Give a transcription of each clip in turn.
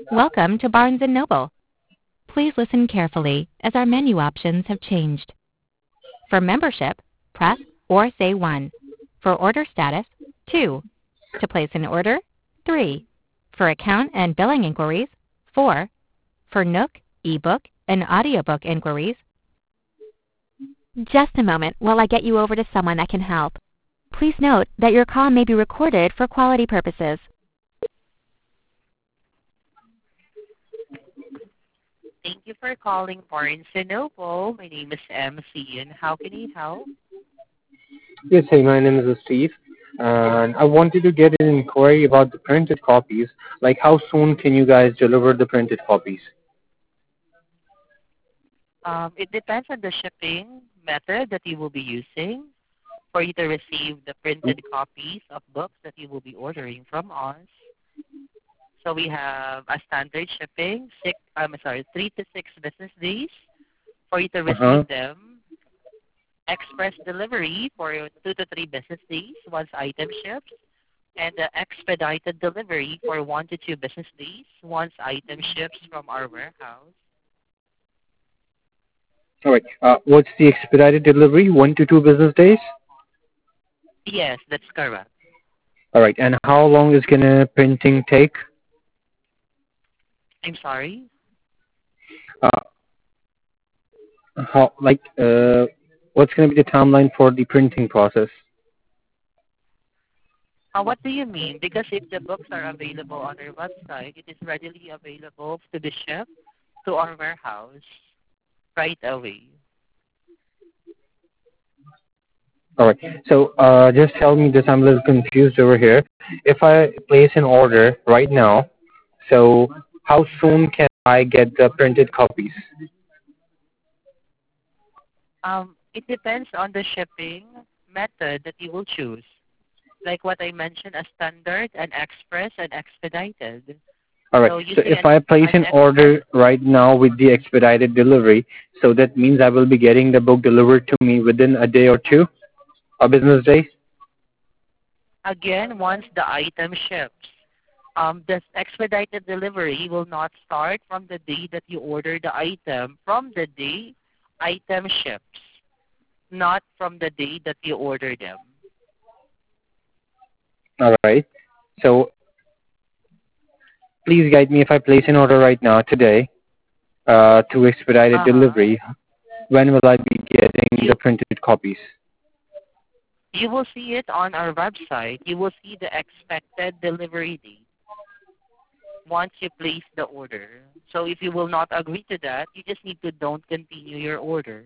Welcome to Barnes & Noble. Please listen carefully as our menu options have changed. For membership, press or say 1. For order status, 2. To place an order, 3. For account and billing inquiries, 4. For Nook, ebook, and audiobook inquiries. Just a moment while I get you over to someone that can help. Please note that your call may be recorded for quality purposes. Thank you for calling Barnes & Noble. My name is MC, and how can I help? Yes, hey, my name is Steve, and I wanted to get an inquiry about the printed copies. Like, how soon can you guys deliver the printed copies? It depends on the shipping method that you will be using for you to receive the printed copies of books that you will be ordering from us. So we have a standard shipping, 3 to 6 business days for you to receive them. Express delivery for 2 to 3 business days once item ships, and the expedited delivery for 1 to 2 business days once item ships from our warehouse. All right. What's the expedited delivery? 1 to 2 business days? Yes, that's correct. All right. And how long is gonna printing take? I'm sorry? Uh, what's gonna be the timeline for the printing process? What do you mean? Because if the books are available on our website, it is readily available to be shipped to our warehouse right away. All right. So just tell me this. I'm a little confused over here. If I place an order right now, so how soon can I get the printed copies? It depends on the shipping method that you will choose. Like what I mentioned, a standard, an express, and expedited. All right. So So using if I place an an express, order right now with the expedited delivery, so that means I will be getting the book delivered to me within a day or two, a business day? again, once the item ships, the expedited delivery will not start from the day that you order the item, from the day item ships, not from the day that you order them. All right. So please guide me if I place an order right now today to expedited Uh-huh. delivery. When will I be getting You the printed copies? you will see it on our website. You will see the expected delivery date once you place the order. So if you will not agree to that, you just need to don't continue your order.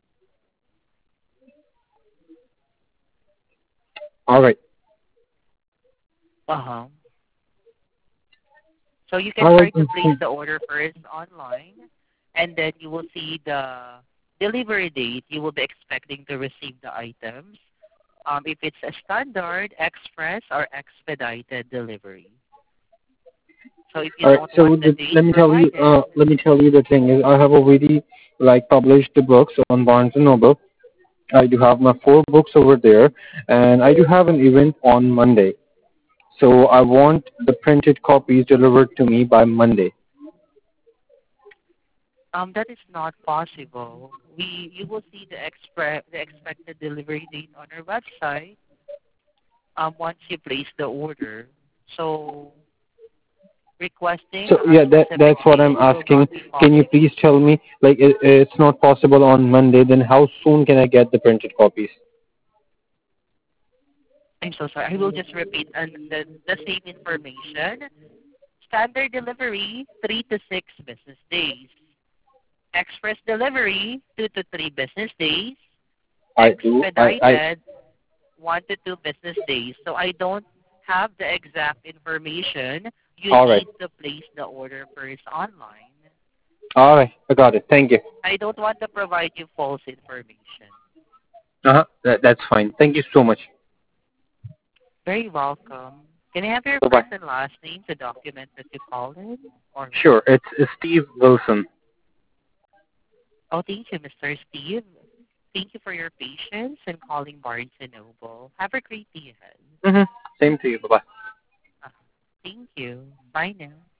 All right. Uh-huh. So you can All try right. to place the order first online, and then you will see the delivery date. You will be expecting to receive the items. If it's a standard, express, or expedited delivery. So if you All right. don't So want the date let me tell you. provided, Let me tell you the thing is, I have already like published the books on Barnes and Noble. I do have my 4 books over there, and I do have an event on Monday. So I want the printed copies delivered to me by Monday. that is not possible. You will see the expected delivery date on our website once you place the order. So requesting So a yeah, specific that's what I'm date will asking. not be Can you possible. please tell me, like, it's not possible on Monday, then how soon can I get the printed copies? I'm so sorry. I will just repeat the same information. Standard delivery, 3 to 6 business days. Express delivery, 2 to 3 business days. I do. I Expedited, 1 to 2 business days. So I don't have the exact information. You All right. need to place the order first online. All right. I got it. Thank you. I don't want to provide you false information. Uh-huh. That's fine. Thank you so much. Very welcome. Can I have your Bye-bye. first and last name to document that you called in? Or Sure. It's Steve Wilson. oh, thank you, Mr. Steve. Thank you for your patience and calling Barnes and Noble. Have a great day ahead. Mm-hmm. Same to you. Bye-bye. Uh, Thank you. Bye now.